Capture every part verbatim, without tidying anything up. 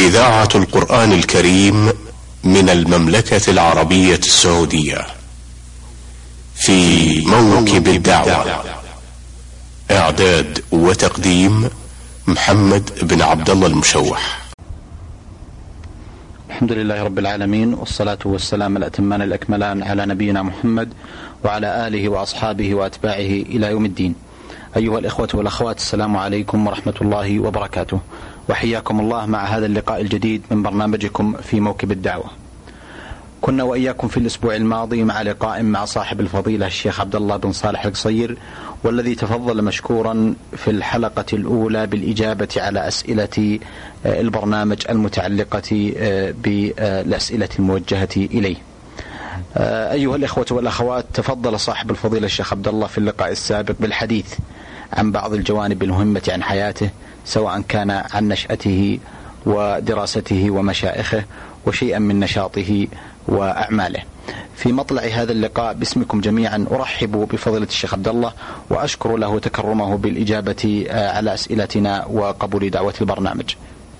إذاعة القرآن الكريم من المملكة العربية السعودية في موكب الدعوة. إعداد وتقديم محمد بن عبد الله المشوح. الحمد لله رب العالمين، والصلاة والسلام الأتمان الأكملان على نبينا محمد وعلى آله وأصحابه وأتباعه إلى يوم الدين. أيها الإخوة والأخوات، السلام عليكم ورحمة الله وبركاته، وحياكم الله مع هذا اللقاء الجديد من برنامجكم في موكب الدعوة. كنا وإياكم في الأسبوع الماضي مع لقاء مع صاحب الفضيلة الشيخ عبد الله بن صالح القصير، والذي تفضل مشكورا في الحلقة الأولى بالإجابة على أسئلة البرنامج المتعلقة بالأسئلة الموجهة إليه. أيها الإخوة والأخوات، تفضل صاحب الفضيلة الشيخ عبد الله في اللقاء السابق بالحديث عن بعض الجوانب المهمة عن حياته، سواء كان عن نشأته ودراسته ومشائخه وشيئا من نشاطه وأعماله. في مطلع هذا اللقاء باسمكم جميعا أرحب بفضيلة الشيخ عبد الله، وأشكر له تكرمه بالإجابة على أسئلتنا وقبول دعوة البرنامج.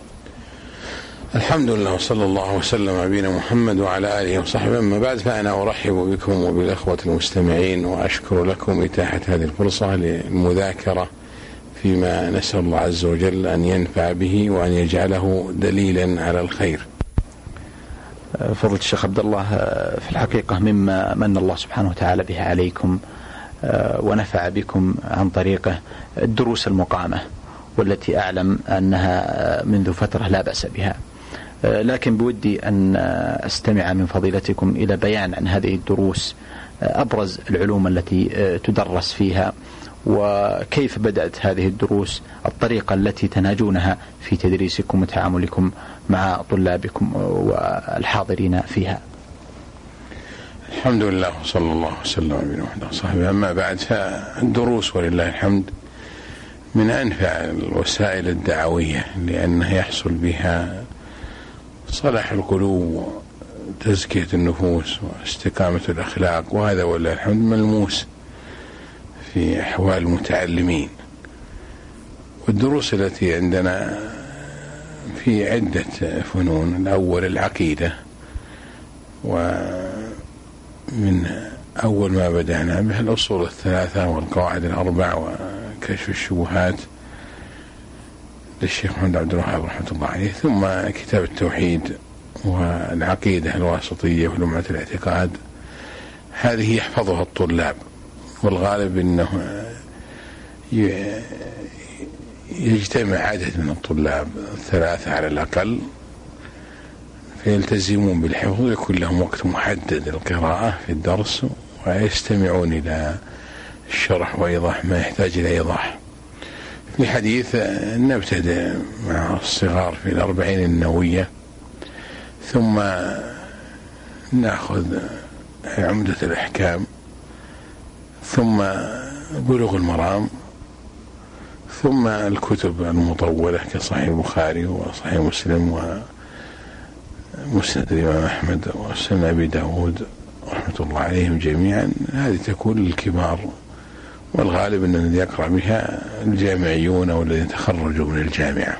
الحمد لله، وصلى الله وسلم على نبينا محمد وعلى آله وصحبه. أما بعد، فأنا أرحب بكم وبالأخوة المستمعين، وأشكر لكم إتاحة هذه الفرصة للمذاكرة فيما نسأل الله عز وجل أن ينفع به وأن يجعله دليلا على الخير. فضيلة الشيخ عبد الله، في الحقيقة مما من الله سبحانه وتعالى به عليكم ونفع بكم عن طريقه الدروس المقامة، والتي أعلم أنها منذ فترة لا بأس بها، لكن بودي أن أستمع من فضيلتكم إلى بيان عن هذه الدروس، أبرز العلوم التي تدرس فيها، وكيف بدأت هذه الدروس، الطريقة التي تنهجونها في تدريسكم وتعاملكم مع طلابكم والحاضرين فيها. الحمد لله، وصلى الله وسلم على نبينا محمد وصحبه. أما بعد، فالدروس ولله الحمد من أنفع الوسائل الدعوية، لأنه يحصل بها صلاح القلوب وتزكية النفوس واستقامة الأخلاق، وهذا ولله الحمد ملموس في أحوال المتعلمين. والدروس التي عندنا في عدة فنون. الأول العقيدة، ومن أول ما بدأنا به الأصول الثلاثة والقواعد الأربع وكشف الشبهات للشيخ محمد عبد الوهاب رحمة الله عليه، ثم كتاب التوحيد والعقيدة الواسطية ولمعة الاعتقاد. هذه يحفظها الطلاب، والغالب أنه يجتمع عدد من الطلاب ثلاثة على الأقل فيلتزمون بالحفظ، ويكون لهم وقت محدد للقراءة في الدرس، ويستمعون إلى الشرح وإيضاح ما يحتاج إلى إيضاح. في حديث نبتدئ مع الصغار في الأربعين النووية، ثم نأخذ عمدة الأحكام، ثم بلوغ المرام، ثم الكتب المطولة كصحيح البخاري وصحيح مسلم ومسند الإمام أحمد وسنن أبي داود رحمة الله عليهم جميعا. هذه تكون للكبار، والغالب أن الذي يقرأ بها الجامعيون أو الذين تخرجوا من الجامعة.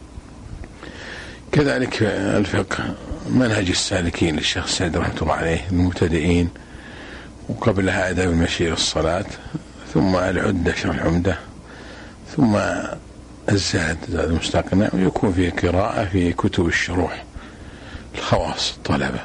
كذلك الفقه، منهج السالكين للشيخ السعدي رحمة الله عليه المبتدئين، وقبلها آداب المشي إلى الصلاة، ثم العدة شرح العمدة، ثم الزاد زاد المستقنع، ويكون فيه قراءة في كتب الشروح الخواص الطلبة.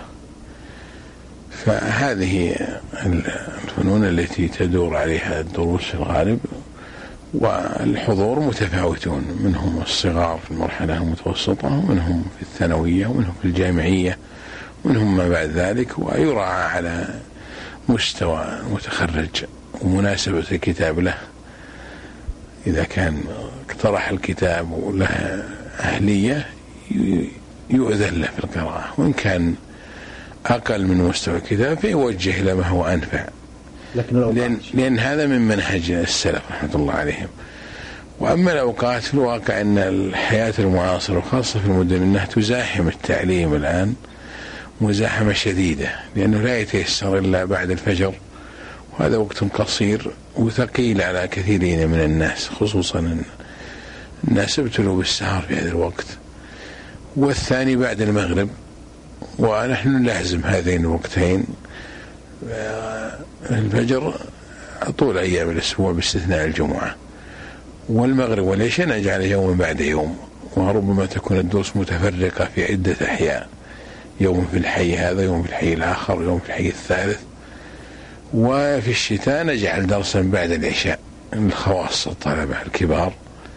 فهذه الفنون التي تدور عليها الدروس في الغالب، والحضور متفاوتون، منهم الصغار في المرحلة المتوسطة، ومنهم في الثانوية، ومنهم في الجامعية، ومنهم ما بعد ذلك، ويراعى على مستوى المتخرج ومناسبة الكتاب له. إذا كان اقترح الكتاب وله أهلية يؤذن له في القراءة، وإن كان أقل من مستوى الكتاب فيوجه إلى ما هو أنفع، لأن, لأن هذا من منهج السلف رحمة الله عليهم. وأما الأوقات، في الواقع أن الحياة المعاصرة وخاصة في المدن أنها تزاحم التعليم الآن مزاحمة شديدة، لأنه لا يتيسر إلا بعد الفجر، وهذا وقت قصير وثقيل على كثيرين من الناس، خصوصا الناس ابتلوا بالسهر في هذا الوقت، والثاني بعد المغرب، ونحن نلازم هذين الوقتين الفجر طول أيام الأسبوع باستثناء الجمعة، والمغرب والعشاء نجعل يوم بعد يوم، وربما تكون الدروس متفرقة في عدة أحياء، يوم في الحي هذا، يوم في الحي الآخر، يوم في الحي الثالث. وفي الشتاء نجعل درسا بعد العشاء للخواص الطلبة الكبار،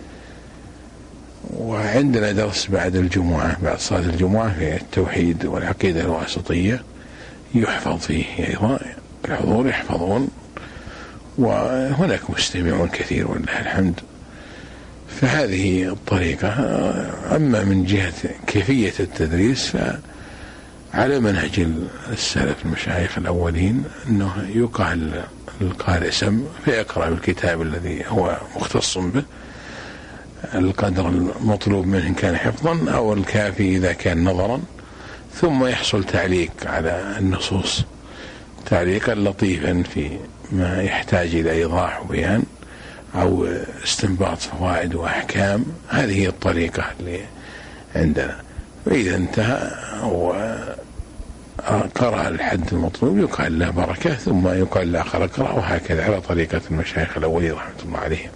وعندنا درس بعد الجمعة بعد صلاة الجمعة في التوحيد والعقيدة الواسطية يحفظ فيه أيضا، الحضور يحفظون، وهناك مستمعون كثير والله الحمد. فهذه الطريقة. أما من جهة كيفية التدريس فعلى منهج السلف المشايخ الأولين، أنه يقال القارئ سم فيقرأ بالكتاب الذي هو مختص به القدر المطلوب منه إن كان حفظا، أو الكافي إذا كان نظرا، ثم يحصل تعليق على النصوص تعليقا لطيفا في ما يحتاج إلى إيضاح وبيان أو استنباط فوائد وأحكام. هذه هي الطريقة اللي عندنا. وإذا انتهى وقرأ الحد المطلوب يقال له بركة، ثم يقال لآخر اقرأ، وهكذا على طريقة المشايخ الأولين رحمة الله عليهم.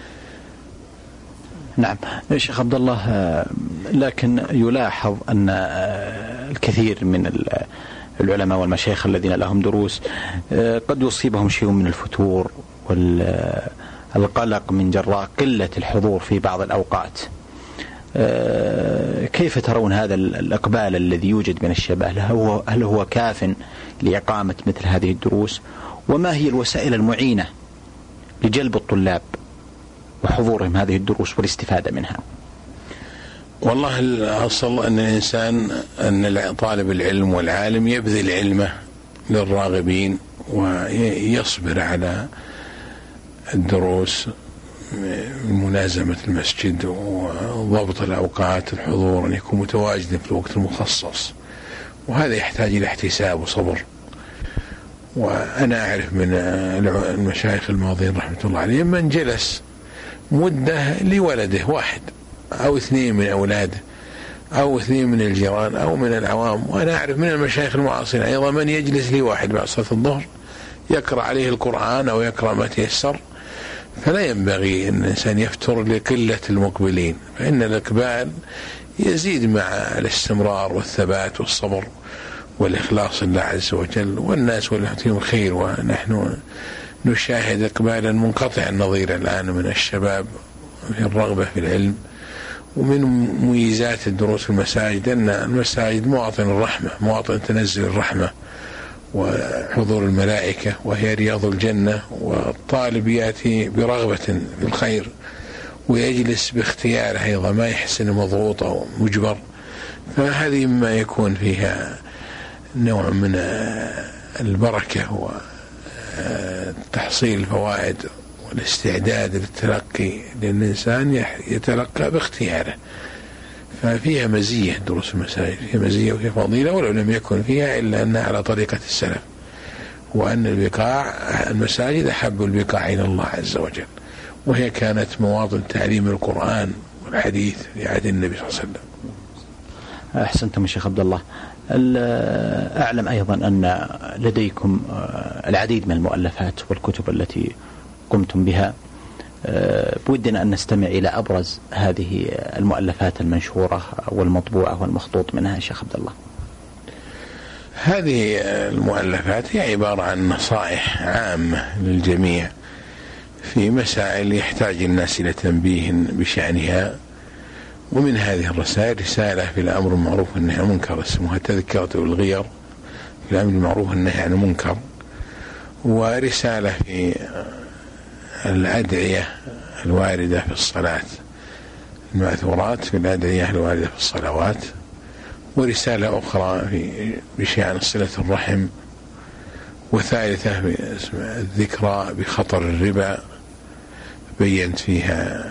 نعم شيخ عبد الله، لكن يلاحظ أن الكثير من العلماء والمشايخ الذين لهم دروس قد يصيبهم شيء من الفتور والقلق من جراء قلة الحضور في بعض الأوقات. كيف ترون هذا الإقبال الذي يوجد من الشباب؟ هل هو, هل هو كاف لإقامة مثل هذه الدروس؟ وما هي الوسائل المعينة لجلب الطلاب وحضورهم هذه الدروس والاستفادة منها؟ والله الأصل أن الإنسان أن طالب العلم والعالم يبذل علمه للراغبين ويصبر على الدروس، ملازمة المسجد وضبط الأوقات، الحضور أن يكون متواجدا في الوقت المخصص، وهذا يحتاج إلى احتساب وصبر. وأنا أعرف من المشايخ الماضين رحمة الله عليهم من جلس مدة لولده واحد أو اثنين من أولاده أو اثنين من الجيران أو من العوام. وأنا أعرف من المشايخ المعاصرين أيضا من يجلس لي واحد بعد صلاة الظهر يقرأ عليه القرآن أو يقرأ ما تيسر. فلا ينبغي أن الإنسان يفتر لقلة المقبلين، فإن الإقبال يزيد مع الاستمرار والثبات والصبر والإخلاص لله عز وجل، والناس والتهم خير. ونحن نشاهد إقبالا منقطع النظير الآن من الشباب في الرغبة في العلم. ومن مميزات الدروس في المساجد أن المساجد مواطن الرحمة، مواطن تنزل الرحمة وحضور الملائكة، وهي رياض الجنة، والطالب يأتي برغبة في الخير ويجلس باختياره أيضا، ما يحسن مضغوط أو مجبر. فهذه مما يكون فيها نوع من البركة وتحصيل الفوائد والاستعداد للتلقي، لأن الإنسان يتلقى باختياره. ففيها مزية دروس المساجد، فيها مزية وفيها فضيلة، ولو لم يكن فيها إلا أنها على طريقة السلف، وأن البقاع المساجد أحب البقاع إلى الله عز وجل، وهي كانت مواطن تعليم القرآن والحديث في عهد النبي صلى الله عليه وسلم. أحسنتم يا شيخ عبد الله. أعلم أيضا أن لديكم العديد من المؤلفات والكتب التي قمتم بها، بودنا أن نستمع إلى أبرز هذه المؤلفات المنشورة والمطبوعة والمخطوط منها يا شيخ عبد الله. هذه المؤلفات هي عبارة عن نصائح عامة للجميع في مسائل يحتاج الناس إلى تنبيه بشأنها. ومن هذه الرسائل رسالة في الأمر المعروف والنهي عن المنكر اسمها تذكرة الغير في الأمر المعروف والنهي عن المنكر، ورسالة في الأدعية الواردة في الصلاة، المأثورات في الأدعية الواردة في الصلوات، ورسالة أخرى في بشأن صلة الرحم، وثالثة الذكرى بخطر الربا، بينت فيها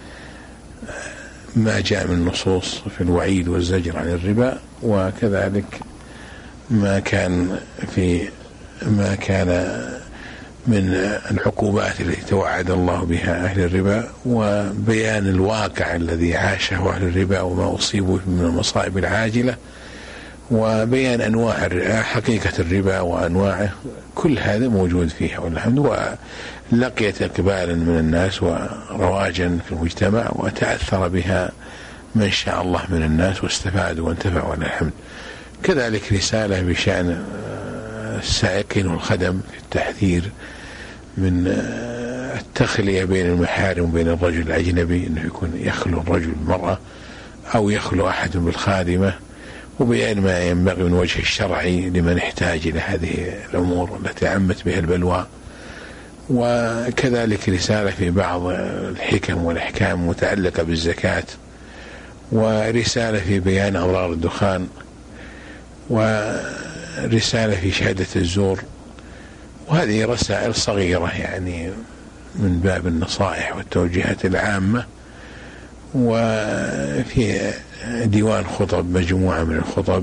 ما جاء من النصوص في الوعيد والزجر عن الربا، وكذلك ما كان في ما كان من العقوبات التي توعد الله بها أهل الربا، وبيان الواقع الذي عاشه أهل الربا وما أصيبوا من المصائب العاجلة، وبيان أنواع حقيقة الربا وأنواعه. كل هذا موجود فيها والحمد، ولقيت إقبالا من الناس ورواجا في المجتمع، وتأثر بها من شاء الله من الناس واستفادوا وانتفعوا والحمد. كذلك رسالة بشأن السائقين والخدم في التحذير من التخلية بين المحارم وبين الرجل الأجنبي، أنه يكون يخلو الرجل بالمرأة أو يخلو أحد بالخادمة، وبيان ما ينبغي من وجه الشرعي لمن احتاج إلى هذه الأمور التي عمت بها البلوى. وكذلك رسالة في بعض الحكم والأحكام المتعلقة بالزكاة، ورسالة في بيان أضرار الدخان، ورسالة في شهادة الزور. وهذه رسائل صغيرة يعني من باب النصائح والتوجيهات العامة. وفي ديوان خطب مجموعة من الخطب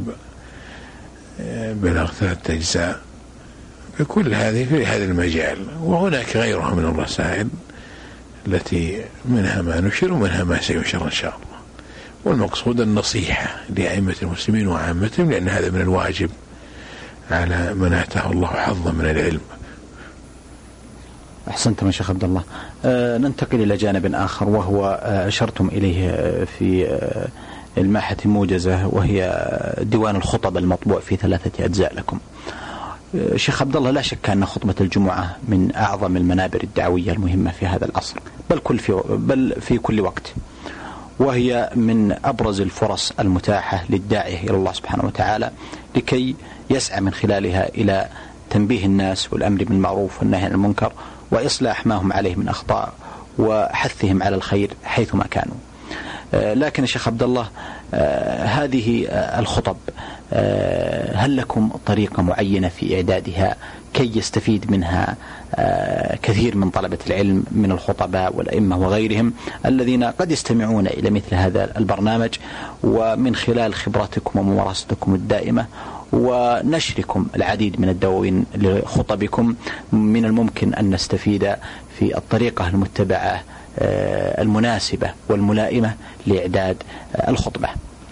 بلغ ثلاثة أجزاء في كل هذه في هذا المجال. وهناك غيرها من الرسائل التي منها ما نشر ومنها ما سينشر إن شاء الله. والمقصود النصيحة لأئمة المسلمين وعامتهم، لأن هذا من الواجب على من آتاه الله حظا من العلم. أحسنتم يا شيخ عبد الله. أه ننتقل إلى جانب آخر، وهو أشرتم إليه في الماحة الموجزة، وهي ديوان الخطب المطبوع في ثلاثة أجزاء لكم. أه شيخ عبد الله، لا شك أن خطبة الجمعة من أعظم المنابر الدعوية المهمة في هذا العصر، بل كل في بل في كل وقت، وهي من أبرز الفرص المتاحة للداعية إلى الله سبحانه وتعالى، لكي يسعى من خلالها إلى تنبيه الناس والأمر بالمعروف والنهي عن المنكر، وإصلاح ما هم عليه من أخطاء، وحثهم على الخير حيثما كانوا. لكن يا شيخ عبد الله، هذه الخطب هل لكم طريقة معينة في إعدادها كي يستفيد منها كثير من طلبة العلم من الخطباء والأئمة وغيرهم الذين قد يستمعون إلى مثل هذا البرنامج، ومن خلال خبرتكم وممارستكم الدائمة ونشركم العديد من الدواوين لخطبكم من الممكن أن نستفيد في الطريقة المتبعة المناسبة والملائمة لإعداد الخطبة؟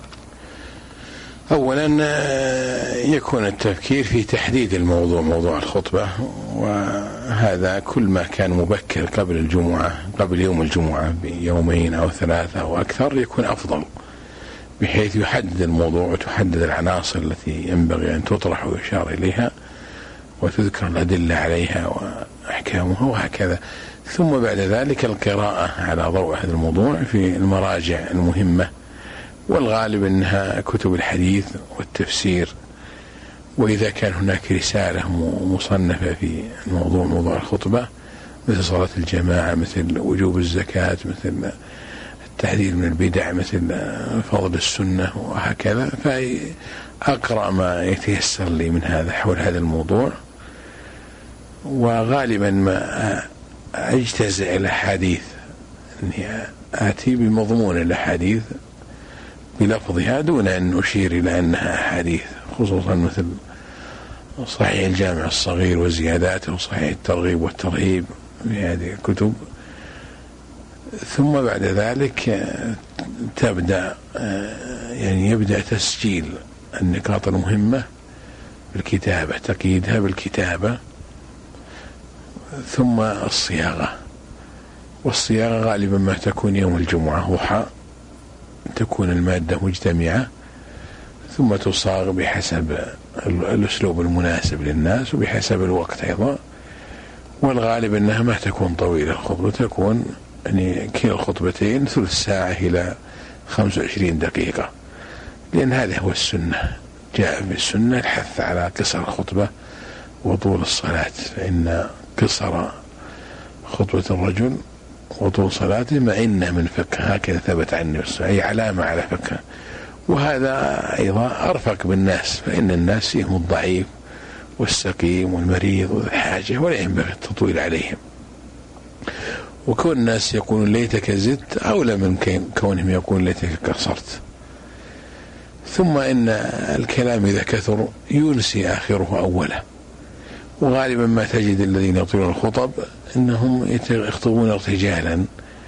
أولا يكون التفكير في تحديد الموضوع، موضوع الخطبة، وهذا كل ما كان مبكر قبل الجمعة، قبل يوم الجمعة بيومين أو ثلاثة أو أكثر يكون أفضل، بحيث يحدد الموضوع وتحدد العناصر التي ينبغي أن تطرح ويشار إليها، وتذكر الأدلة عليها وأحكامها وهكذا. ثم بعد ذلك القراءة على ضوء هذا الموضوع في المراجع المهمة، والغالب أنها كتب الحديث والتفسير. وإذا كان هناك رسالة مصنفة في الموضوع، موضوع الخطبة، مثل صلاة الجماعة، مثل وجوب الزكاة، مثل التحذير من البدع، مثل فضل السنة وهكذا، فأقرأ ما يتيسر لي من هذا حول هذا الموضوع. وغالبا ما أجتزئ الأحاديث، أني آتي بمضمون الأحاديث بلفظها دون أن أشير إلى أنها أحاديث، خصوصا مثل صحيح الجامع الصغير وزياداته، وصحيح الترغيب والترهيب في هذه الكتب. ثم بعد ذلك تبدأ يعني يبدأ تسجيل النقاط المهمة بالكتابة، تقييدها بالكتابة، ثم الصياغة. والصياغة غالبا ما تكون يوم الجمعة ضحى، تكون المادة مجتمعة، ثم تصاغ بحسب الأسلوب المناسب للناس وبحسب الوقت أيضا. والغالب أنها ما تكون طويلة الخطبة، تكون يعني كلا الخطبتين ثلث ساعة إلى خمس وعشرين دقيقة، لأن هذا هو السنة. جاء في السنة الحث على قصر الخطبة وطول الصلاة، فإن قصر خطبة الرجل وطول صلاته معن من فقه، هكذا ثبت عني، أي علامة على فقه. وهذا أيضا أرفق بالناس، فإن الناس فيهم الضعيف والسقيم والمريض والحاجة، ولا ينبغي التطويل عليهم. وكون الناس يقولون ليتك زدت أولى من كونهم يقولون ليتك قصرت. ثم إن الكلام إذا كثر ينسي آخره أوله، وغالبا ما تجد الذين يطيلون الخطب أنهم يخطبون ارتجالا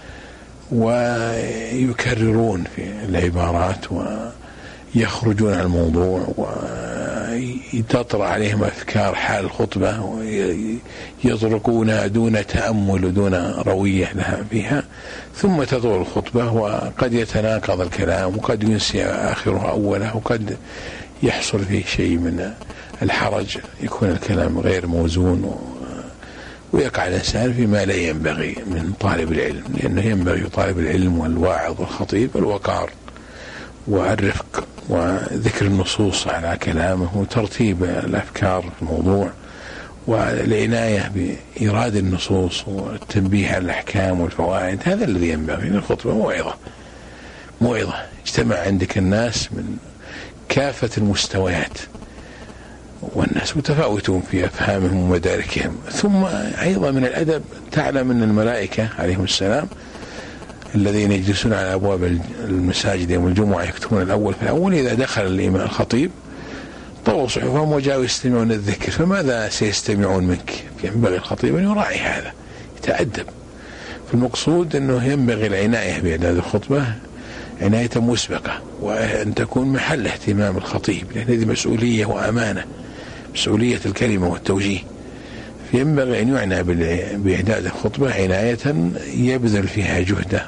ويكررون في العبارات ويخرجون عن الموضوع وتطرأ عليهم أفكار حال الخطبة ويطرقونها دون تأمل ودون روية لها فيها، ثم تطول الخطبة وقد يتناقض الكلام وقد ينسي آخره أوله وقد يحصل فيه شيء من الحرج، يكون الكلام غير موزون ويقع الإنسان فيما لا ينبغي من طالب العلم، لأنه ينبغي طالب العلم والواعظ والخطيب الوقار والرفق وذكر النصوص على كلامه وترتيب الأفكار في الموضوع والعناية بإيراد النصوص والتنبيه على الأحكام والفوائد. هذا الذي ينبغي. الخطبة موعظة موعظة اجتمع عندك الناس من كافة المستويات والناس متفاوتون في أفهامهم ومداركهم. ثم أيضا من الأدب تعلم أن الملائكة عليهم السلام الذين يجلسون على أبواب المساجد يوم الجمعة يكتبون الأول في الأول، إذا دخل الإمام الخطيب طووا صحفهم وجاءوا يستمعون الذكر، فماذا سيستمعون منك؟ ينبغي الخطيب أن يراعي هذا، يتأدب. فالمقصود أنه ينبغي العناية بإعداد الخطبة عناية مسبقة، وأن تكون محل اهتمام الخطيب، لأن هذه مسؤولية وأمانة، مسؤولية الكلمة والتوجيه. فينبغي أن يعنى بإعداد الخطبة عناية يبذل فيها جهده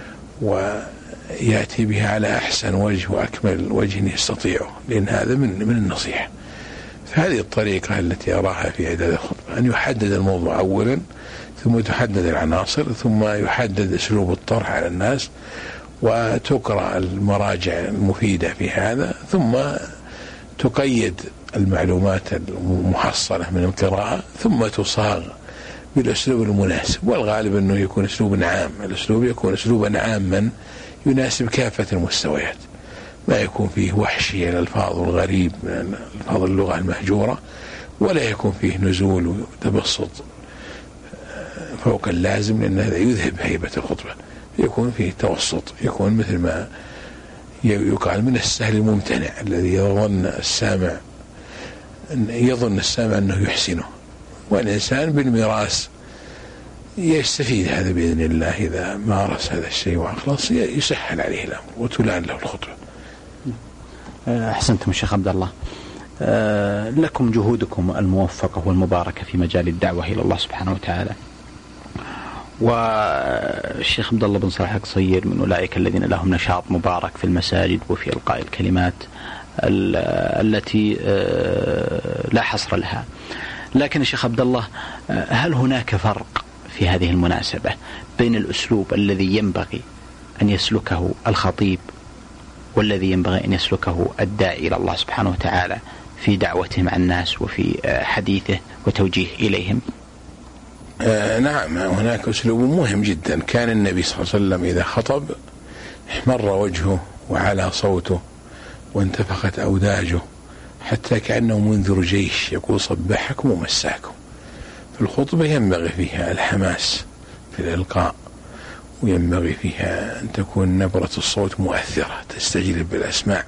ويأتي بها على أحسن وجه وأكمل وجه يستطيعه، لأن هذا من من النصيحة. فهذه الطريقة التي أراها في إعداد الخطبة، أن يحدد الموضوع أولا، ثم تحدد العناصر، ثم يحدد أسلوب الطرح على الناس، وتقرأ المراجع المفيدة في هذا، ثم تقيد المعلومات المحصلة من القراءة، ثم تصاغ بالأسلوب المناسب. والغالب أنه يكون أسلوب عام، الأسلوب يكون أسلوبا عاما يناسب كافة المستويات، ما يكون فيه وحشي الألفاظ الغريب من ألفاظ اللغة المهجورة، ولا يكون فيه نزول وتبسط فوق اللازم، لأن هذا يذهب هيبة الخطبة. يكون فيه توسط، يكون مثل ما يقال من السهل الممتنع الذي يظن السامع يظن السامع أنه يحسنه، والإنسان بالمراس يستفيد هذا بإذن الله. إذا مارس هذا الشيء وأخلص يسهل عليه الأمر وتلان له الخطبة. أحسنتم الشيخ عبد الله. لكم جهودكم الموفقة والمباركة في مجال الدعوة إلى الله سبحانه وتعالى. والشيخ عبد الله بن صالح القصير من أولئك الذين لهم نشاط مبارك في المساجد وفي إلقاء الكلمات التي لا حصر لها. لكن الشيخ عبد الله، هل هناك فرق في هذه المناسبة بين الأسلوب الذي ينبغي أن يسلكه الخطيب والذي ينبغي أن يسلكه الداعي إلى الله سبحانه وتعالى في دعوته مع الناس وفي حديثه وتوجيه إليهم؟ آه نعم، هناك أسلوب مهم جدا. كان النبي صلى الله عليه وسلم إذا خطب احمر وجهه وعلى صوته وانتفخت أوداجه حتى كأنه منذر جيش يقول صبحكم ومساكم. في الخطبة ينبغي فيها الحماس في الإلقاء، وينبغي فيها أن تكون نبرة الصوت مؤثرة تستجلب بالأسماع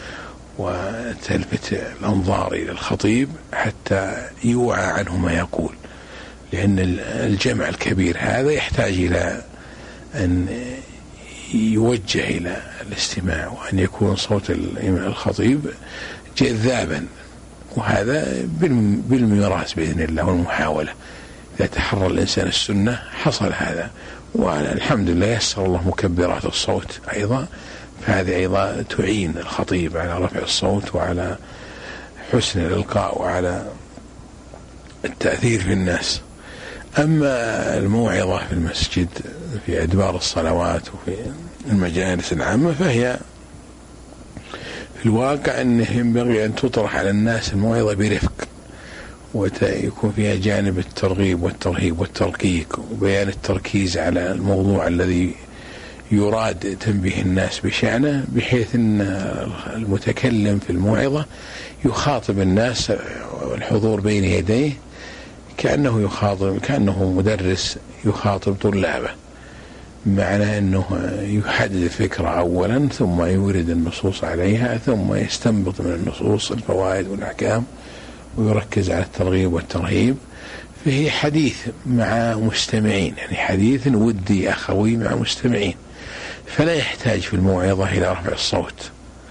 وتلفت الأنظار إلى الخطيب حتى يوعى عنه ما يقول، لأن الجمع الكبير هذا يحتاج إلى أن يوجه إلى الاستماع، وأن يكون صوت الخطيب جذابا، وهذا بالميراث بإذن الله والمحاولة. إذا تحرى الإنسان السنة حصل هذا، والحمد لله يسر الله مكبرات الصوت أيضا، فهذه أيضا تعين الخطيب على رفع الصوت وعلى حسن الإلقاء وعلى التأثير في الناس. أما الموعظة في المسجد في أدبار الصلوات وفي المجالس العامة فهي في الواقع أنه ينبغي أن تطرح على الناس الموعظة برفق، ويكون فيها جانب الترغيب والترهيب والترقيق وبيان التركيز على الموضوع الذي يراد تنبيه الناس بشأنه، بحيث أن المتكلم في الموعظة يخاطب الناس والحضور بين يديه كأنه يخاطب كأنه مدرس يخاطب طلابه، معنى أنه يحدد الفكرة أولا ثم يورد النصوص عليها ثم يستنبط من النصوص الفوائد والأحكام ويركز على الترغيب والترهيب، فهي حديث مع مستمعين، يعني حديث ودي أخوي مع مستمعين، فلا يحتاج في الموعظة إلى رفع الصوت،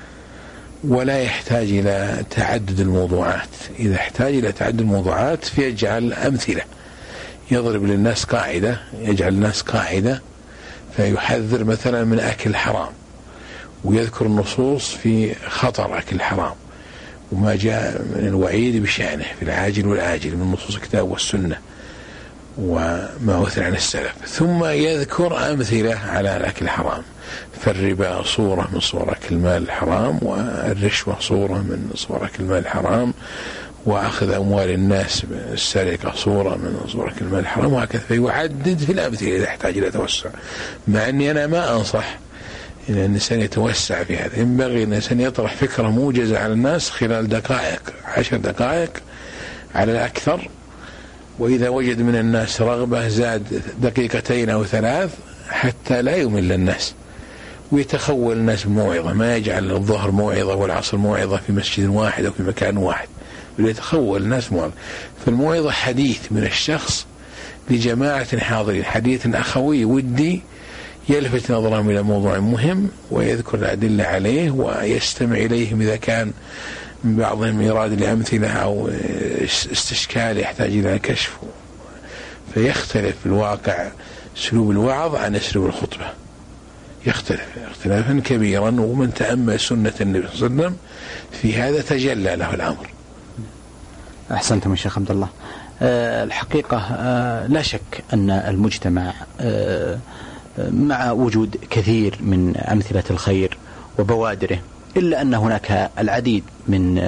ولا يحتاج إلى تعدد الموضوعات. إذا احتاج إلى تعدد الموضوعات فيجعل أمثلة، يضرب للناس قاعدة، يجعل الناس قاعدة، فيحذر مثلا من أكل الحرام، ويذكر النصوص في خطر أكل الحرام وما جاء من الوعيد بشأنه في العاجل والآجل من نصوص الكتاب والسنة وما أثر عن السلف، ثم يذكر أمثلة على الأكل الحرام، فالربا صورة من صور أكل المال الحرام، والرشوة صورة من صور أكل المال الحرام، وأخذ أموال الناس السرقة صورة من صور أكل المال الحرام، وهكذا. فيعدد في الأمثلة إذا احتاج إلى توسع، مع أني أنا ما أنصح إن الإنسان يتوسع في هذا. ينبغي أن الإنسان يطرح فكرة موجزة على الناس خلال دقائق، عشر دقائق على الأكثر، وإذا وجد من الناس رغبة زاد دقيقتين أو ثلاث حتى لا يمل الناس، ويتخول الناس بموعظة، ما يجعل الظهر موعظة والعصر موعظة في مسجد واحد أو في مكان واحد، بل يتخول الناس موعظة. فالموعظة حديث من الشخص لجماعة حاضرين، حديث أخوي ودي يلفت نظرهم إلى موضوع مهم ويذكر الأدلة عليه ويستمع إليهم إذا كان من بعضهم إيراد لأمثلة أو استشكال يحتاج إلى كشف. فيختلف الواقع أسلوب الوعظ عن أسلوب الخطبة، يختلف اختلافا كبيرا، ومن تأمل سنة النبي صلى الله عليه وسلم في هذا تجلى له الأمر. أحسنتم يا شيخ عبد الله. أه الحقيقة أه لا شك أن المجتمع أه مع وجود كثير من أمثلة الخير وبوادره، إلا أن هناك العديد من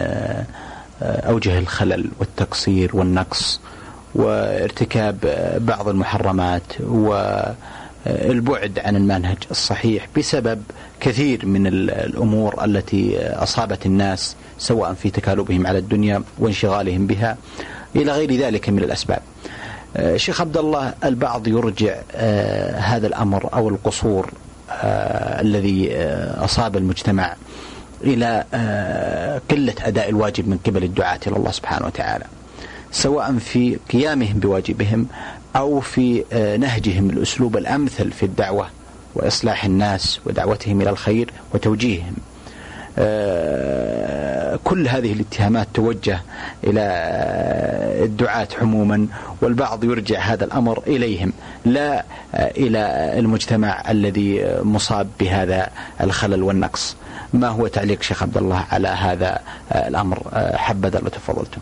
أوجه الخلل والتقصير والنقص وارتكاب بعض المحرمات والبعد عن المنهج الصحيح بسبب كثير من الأمور التي أصابت الناس، سواء في تكالبهم على الدنيا وانشغالهم بها إلى غير ذلك من الأسباب. شيخ عبد الله، البعض يرجع آه هذا الأمر أو القصور آه الذي آه أصاب المجتمع إلى آه قلة أداء الواجب من قبل الدعاة إلى الله سبحانه وتعالى، سواء في قيامهم بواجبهم أو في آه نهجهم الأسلوب الأمثل في الدعوة وإصلاح الناس ودعوتهم إلى الخير وتوجيههم. آه كل هذه الاتهامات توجه إلى الدعاة عموما، والبعض يرجع هذا الأمر إليهم لا آه إلى المجتمع الذي مصاب بهذا الخلل والنقص. ما هو تعليق شيخ عبد الله على هذا آه الأمر؟ آه حبذا لو تفضلتم.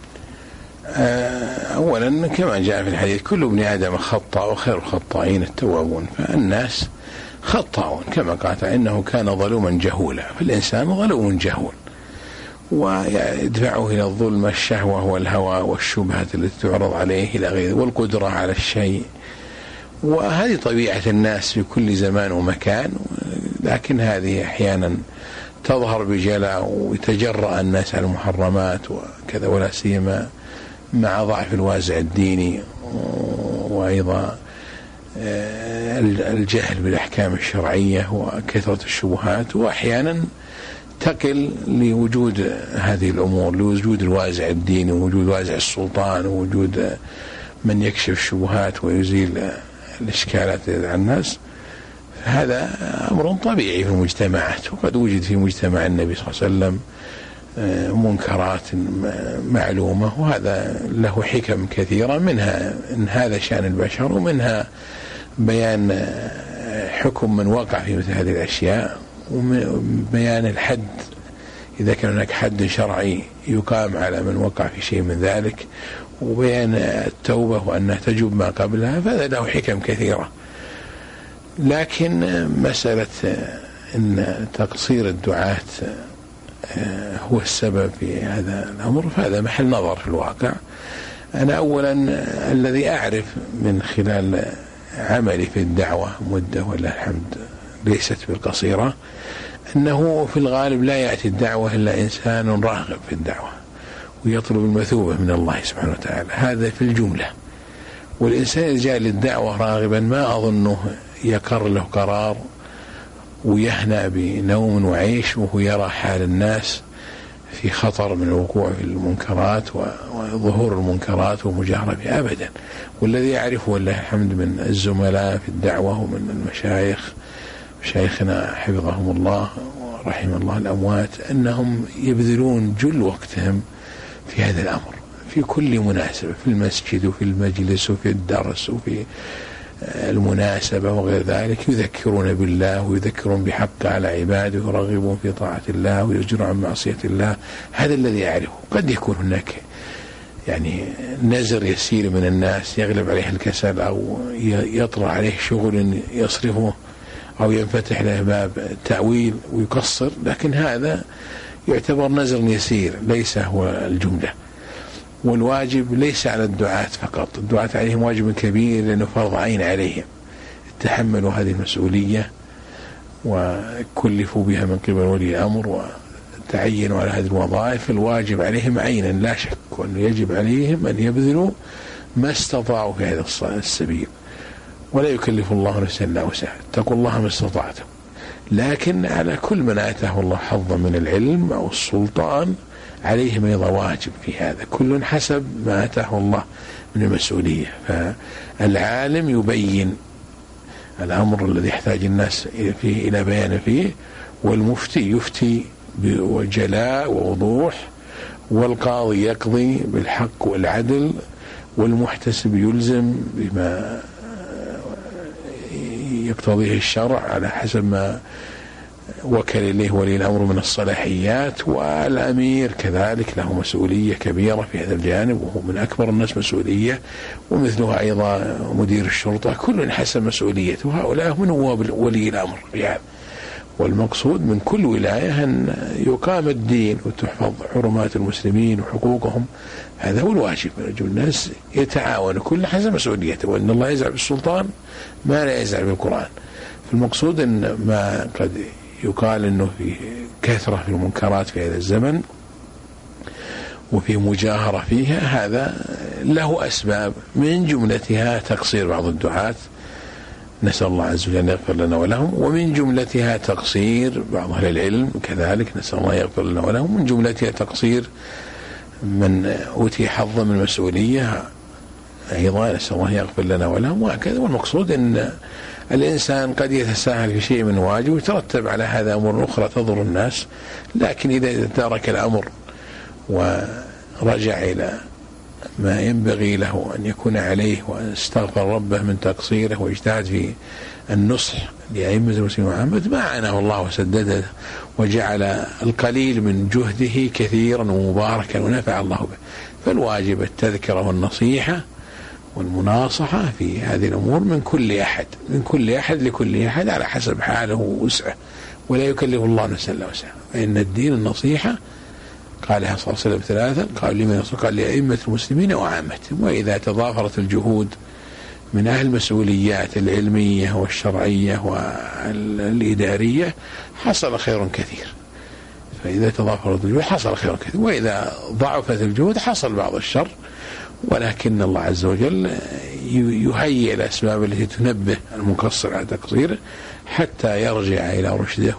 أولا كما جاء في الحديث كل ابن آدم خطأ وخير الخطائين التوابون، فالناس خطأون كما قال إنه كان ظلوما جهولا، فالإنسان ظلوم جهول ويدفعه إلى الظلم الشهوة والهوى والشبهة التي تعرض عليه إلى غيره والقدرة على الشيء، وهذه طبيعة الناس في كل زمان ومكان. لكن هذه أحيانا تظهر بجلاء ويتجرأ الناس على المحرمات وكذا، ولا سيما مع ضعف الوازع الديني وأيضا الجهل بالأحكام الشرعية وكثرة الشبهات، وأحيانا تقل لوجود هذه الأمور، لوجود الوازع الديني ووجود وازع السلطان ووجود من يكشف الشبهات ويزيل الإشكالات عن الناس. هذا أمر طبيعي في المجتمعات، وقد وجد في مجتمع النبي صلى الله عليه وسلم منكرات معلومة، وهذا له حكم كثيرة، منها إن هذا شأن البشر، ومنها بيان حكم من وقع في مثل هذه الأشياء، وبيان الحد إذا كان هناك حد شرعي يقام على من وقع في شيء من ذلك، وبيان التوبة وأنها تجب ما قبلها، فهذا له حكم كثيرة. لكن مسألة أن تقصير الدعاة هو السبب في هذا الأمر فهذا محل نظر في الواقع. أنا أولا الذي أعرف من خلال عملي في الدعوة مدة ولله الحمد ليست بالقصيرة، أنه في الغالب لا يأتي الدعوة إلا إنسان راغب في الدعوة ويطلب المثوبة من الله سبحانه وتعالى، هذا في الجملة. والإنسان إذا جاء للدعوة راغبا ما أظنه يقر له قرار ويهنأ بنوم وعيش وهو يرى حال الناس في خطر من الوقوع في المنكرات وظهور المنكرات ومجاهرة بها أبدا. والذي يعرفه والله الحمد من الزملاء في الدعوة ومن المشايخ مشايخنا حفظهم الله ورحم الله الأموات أنهم يبذلون جل وقتهم في هذا الأمر في كل مناسبة، في المسجد وفي المجلس وفي الدرس وفي المناسبة وغير ذلك، يذكرون بالله ويذكرون بحق على عباده ويرغبون في طاعة الله ويزجرون عن معصية الله. هذا الذي أعرفه. قد يكون هناك يعني نزر يسير من الناس يغلب عليه الكسل أو يطرأ عليه شغل يصرفه أو ينفتح له باب التأويل ويقصر، لكن هذا يعتبر نزر يسير ليس هو الجملة. والواجب ليس على الدعاة فقط، الدعاة عليهم واجب كبير لأنه فرض عين عليهم، تحملوا هذه المسؤولية وكلفوا بها من قبل ولي الأمر وتعينوا على هذه الوظائف. الواجب عليهم عينا لا شك، وأنه يجب عليهم أن يبذلوا ما استطاعوا في هذا السبيل، ولا يكلف الله نفسا إلا وسعها، اتقوا الله ما استطعتم. لكن على كل من آتاه الله حظا من العلم أو السلطان عليهم أيضا واجب في هذا، كل حسب ما آتاه الله من المسؤولية. فالعالم يبين الأمر الذي يحتاج الناس فيه إلى بيان فيه، والمفتي يفتي بجلاء ووضوح، والقاضي يقضي بالحق والعدل، والمحتسب يلزم بما يقتضيه الشرع على حسب ما وكل إليه ولي الأمر من الصلاحيات. والأمير كذلك له مسؤولية كبيرة في هذا الجانب، وهو من أكبر الناس مسؤولية، ومثله أيضا مدير الشرطة، كل حسب مسؤوليته. وهؤلاء هم نواب ولي الأمر يعني. والمقصود من كل ولاية أن يقام الدين وتحفظ حرمات المسلمين وحقوقهم، هذا هو الواجب. يجب الناس يتعاون كل حسب مسؤوليته، وأن الله يزع بالسلطان ما لا يزع بالقرآن. فالمقصود أن ما قد يقال أنه في كثرة في المنكرات في هذا الزمن وفي مجاهرة فيها، هذا له أسباب، من جملتها تقصير بعض الدعاة، نسأل الله عز وجل يغفر لنا ولهم، ومن جملتها تقصير بعض أهل العلم كذلك، نسأل الله يغفر لنا ولهم، من جملتها تقصير من أوتي حظا من المسؤولية أيضا، نسأل الله يغفر لنا ولهم، وهكذا. والمقصود أن الإنسان قد يتساهل في شيء من واجب ويترتب على هذا أمور أخرى تضر الناس، لكن إذا ترك الأمر ورجع إلى ما ينبغي له أن يكون عليه واستغفر ربه من تقصيره واجتهد في النصح لأئمة المسلمين محمد، ما عانه الله وسدده وجعل القليل من جهده كثيرا ومباركا ونفع الله به. فالواجب التذكرة والنصيحة والمناصحة في هذه الأمور من كل أحد، من كل أحد لكل أحد على حسب حاله ووسعه، ولا يكلف الله نفسا إلا وسعها. فإن الدين النصيحة قالها صلى الله عليه وسلم ثلاثا، قال لمن قال لأئمة المسلمين وعامتهم. وإذا تضافرت الجهود من أهل المسؤوليات العلمية والشرعية والإدارية حصل خير كثير. فإذا تضافرت الجهود حصل خير كثير، وإذا ضعفت الجهود حصل بعض الشر. ولكن الله عز وجل يهيئ الأسباب التي تنبه المقصر على تقصيره حتى يرجع إلى رشده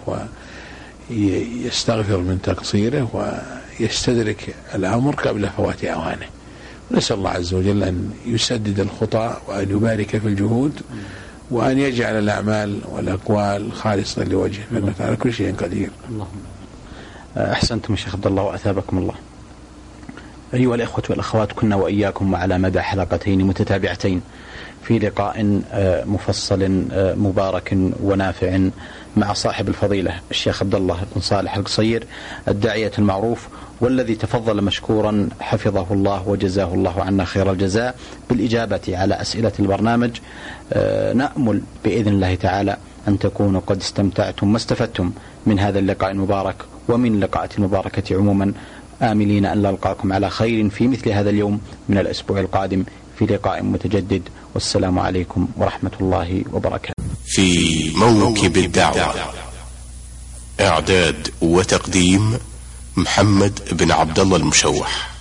ويستغفر من تقصيره ويستدرك الأمر قبل فوات أوانه. نسأل الله عز وجل أن يسدد الخطأ وأن يبارك في الجهود وأن يجعل الأعمال والأقوال خالصة لوجهه، فإنه على كل شيء قدير. اللهم أحسنتم شيخ عبد الله وأثابكم الله. أيها الإخوة والأخوات، كنا وإياكم على مدى حلقتين متتابعتين في لقاء مفصل مبارك ونافع مع صاحب الفضيلة الشيخ عبد الله بن صالح القصير الداعية المعروف، والذي تفضل مشكورا حفظه الله وجزاه الله عنا خير الجزاء بالإجابة على أسئلة البرنامج. نأمل بإذن الله تعالى أن تكونوا قد استمتعتم ما استفدتم من هذا اللقاء المبارك ومن اللقاءات المباركة عموما، آملين أن نلقاكم على خير في مثل هذا اليوم من الأسبوع القادم في لقاء متجدد، والسلام عليكم ورحمة الله وبركاته. في موكب الدعوة، إعداد وتقديم محمد بن عبد الله المشوح.